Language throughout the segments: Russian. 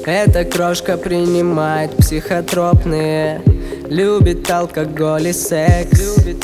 Эта крошка принимает психотропные, любит алкоголь и секс.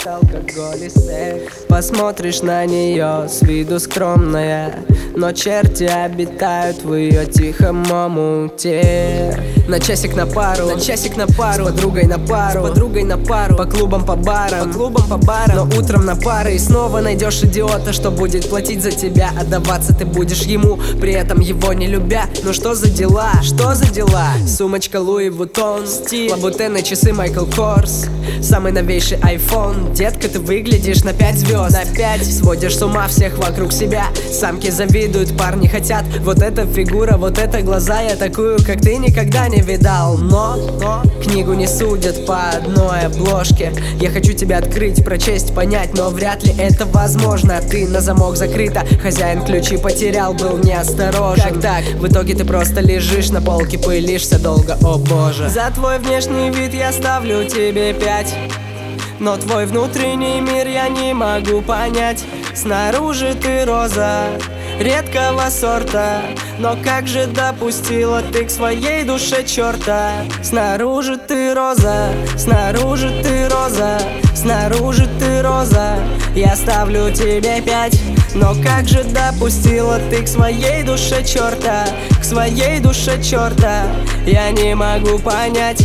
Посмотришь на нее, с виду скромная, но черти обитают в ее тихом омуте. На часик на пару, с подругой на пару, по клубам, по барам, но утром на пары. И снова найдешь идиота, что будет платить за тебя. Отдаваться ты будешь ему, при этом его не любя. Ну что за дела? Сумочка Луи Вутон, лабутены, часы Майкл Корс, самый новейший iPhone. Детка, ты выглядишь на 5 звезд, сводишь с ума всех вокруг себя. Самки завидуют, парни хотят. Вот эта фигура, вот это глаза, я такую, как ты, никогда не видал. Но книгу не судят по одной обложке. Я хочу тебя открыть, прочесть, понять, но вряд ли это возможно. Ты на замок закрыта, хозяин ключи потерял, был неосторожен. Как так? В итоге ты просто лежишь на полке, пылишься долго, о боже. За твой внешний вид я ставлю тебе 5, но твой внутренний мир я не могу понять. Снаружи ты роза редкого сорта, но как же допустила ты к своей душе черта? Снаружи ты роза, снаружи ты роза, снаружи ты роза, я ставлю тебе 5, но как же допустила ты к своей душе черта? К своей душе черта, я не могу понять.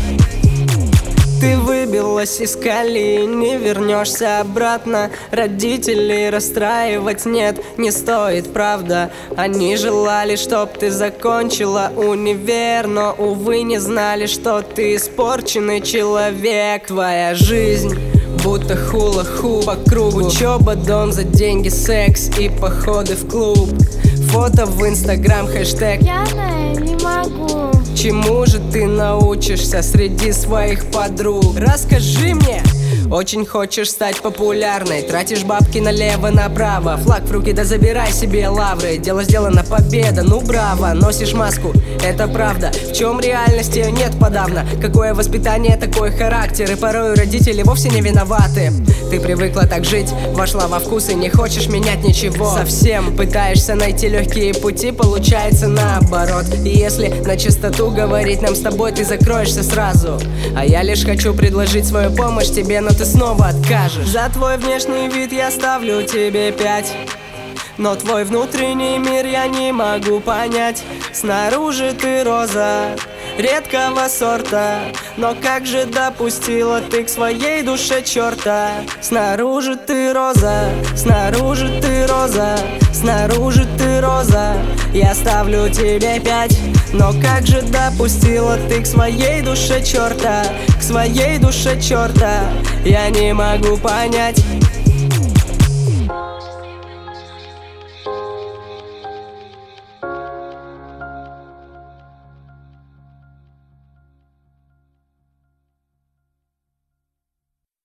Ты выбилась из колеи, не вернешься обратно. Родителей расстраивать нет, не стоит, правда. Они желали, чтоб ты закончила универ, но, увы, не знали, что ты испорченный человек. Твоя жизнь будто хула-хуп по кругу. Учеба, дом за деньги, секс и походы в клуб. Фото в Инстаграм, хэштег пьяная не могу. Чему же ты научишься среди своих подруг? Расскажи мне. Очень хочешь стать популярной, тратишь бабки налево-направо. Флаг в руки, да забирай себе лавры. Дело сделано, победа, ну браво. Носишь маску, это правда. В чем реальность, ее нет подавно. Какое воспитание, такой характер. И порой родители вовсе не виноваты. Ты привыкла так жить, вошла во вкус и не хочешь менять ничего совсем. Пытаешься найти легкие пути, получается наоборот. И если на чистоту говорить нам с тобой, ты закроешься сразу. А я лишь хочу предложить свою помощь тебе, но ты снова откажешь. За твой внешний вид я ставлю тебе 5, но твой внутренний мир я не могу понять. Снаружи ты роза редкого сорта, но как же допустила ты к своей душе черта? Снаружи ты роза, снаружи ты роза, снаружи ты роза, я ставлю тебе 5, но как же допустила ты к своей душе черта? К своей душе черта, я не могу понять.